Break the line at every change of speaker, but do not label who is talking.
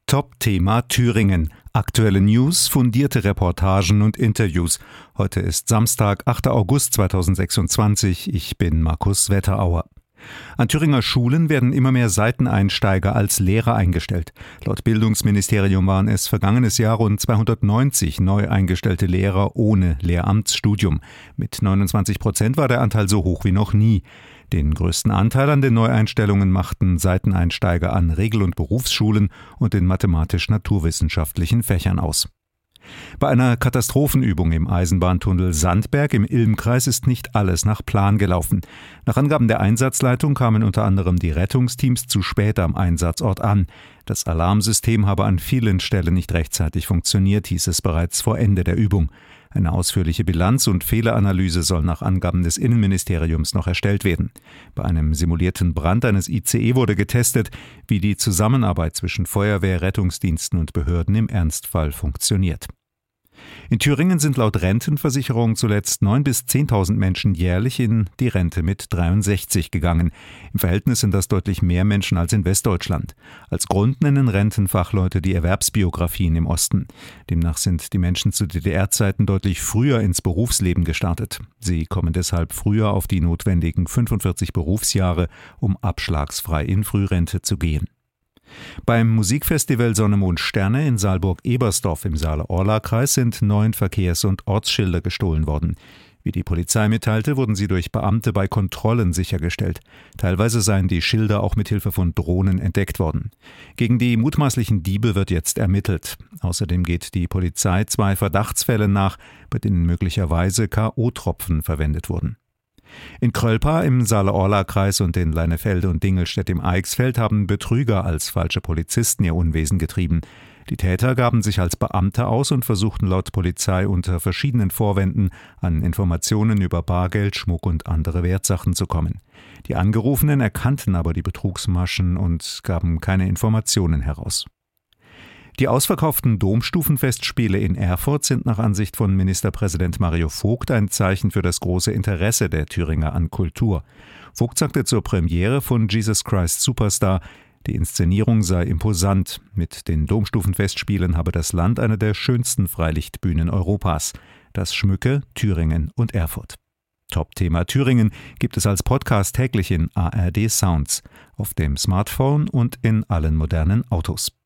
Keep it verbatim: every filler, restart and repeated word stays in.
Top-Thema Thüringen. Aktuelle News, fundierte Reportagen und Interviews. Heute ist Samstag, achter August zweitausendsechsundzwanzig. Ich bin Markus Wetterauer. An Thüringer Schulen werden immer mehr Seiteneinsteiger als Lehrer eingestellt. Laut Bildungsministerium waren es vergangenes Jahr rund zweihundertneunzig neu eingestellte Lehrer ohne Lehramtsstudium. Mit neunundzwanzig Prozent war der Anteil so hoch wie noch nie. Den größten Anteil an den Neueinstellungen machten Seiteneinsteiger an Regel- und Berufsschulen und den mathematisch-naturwissenschaftlichen Fächern aus. Bei einer Katastrophenübung im Eisenbahntunnel Sandberg im Ilm-Kreis ist nicht alles nach Plan gelaufen. Nach Angaben der Einsatzleitung kamen unter anderem die Rettungsteams zu spät am Einsatzort an. Das Alarmsystem habe an vielen Stellen nicht rechtzeitig funktioniert, hieß es bereits vor Ende der Übung. Eine ausführliche Bilanz und Fehleranalyse soll nach Angaben des Innenministeriums noch erstellt werden. Bei einem simulierten Brand eines I C E wurde getestet, wie die Zusammenarbeit zwischen Feuerwehr, Rettungsdiensten und Behörden im Ernstfall funktioniert. In Thüringen sind laut Rentenversicherung zuletzt neuntausend bis zehntausend Menschen jährlich in die Rente mit dreiundsechzig gegangen. Im Verhältnis sind das deutlich mehr Menschen als in Westdeutschland. Als Grund nennen Rentenfachleute die Erwerbsbiografien im Osten. Demnach sind die Menschen zu D D R-Zeiten deutlich früher ins Berufsleben gestartet. Sie kommen deshalb früher auf die notwendigen fünfundvierzig Berufsjahre, um abschlagsfrei in Frührente zu gehen. Beim Musikfestival Sonne, Mond, Sterne in Saalburg-Ebersdorf im Saale-Orla-Kreis sind neun Verkehrs- und Ortsschilder gestohlen worden. Wie die Polizei mitteilte, wurden sie durch Beamte bei Kontrollen sichergestellt. Teilweise seien die Schilder auch mit Hilfe von Drohnen entdeckt worden. Gegen die mutmaßlichen Diebe wird jetzt ermittelt. Außerdem geht die Polizei zwei Verdachtsfällen nach, bei denen möglicherweise K O-Tropfen verwendet wurden. In Krölpa im Saale-Orla-Kreis und in Leinefelde und Dingelstedt im Eichsfeld haben Betrüger als falsche Polizisten ihr Unwesen getrieben. Die Täter gaben sich als Beamte aus und versuchten laut Polizei unter verschiedenen Vorwänden an Informationen über Bargeld, Schmuck und andere Wertsachen zu kommen. Die Angerufenen erkannten aber die Betrugsmaschen und gaben keine Informationen heraus. Die ausverkauften Domstufenfestspiele in Erfurt sind nach Ansicht von Ministerpräsident Mario Vogt ein Zeichen für das große Interesse der Thüringer an Kultur. Vogt sagte zur Premiere von Jesus Christ Superstar, die Inszenierung sei imposant. Mit den Domstufenfestspielen habe das Land eine der schönsten Freilichtbühnen Europas. Das schmücke Thüringen und Erfurt. Top-Thema Thüringen gibt es als Podcast täglich in A R D Sounds, auf dem Smartphone und in allen modernen Autos.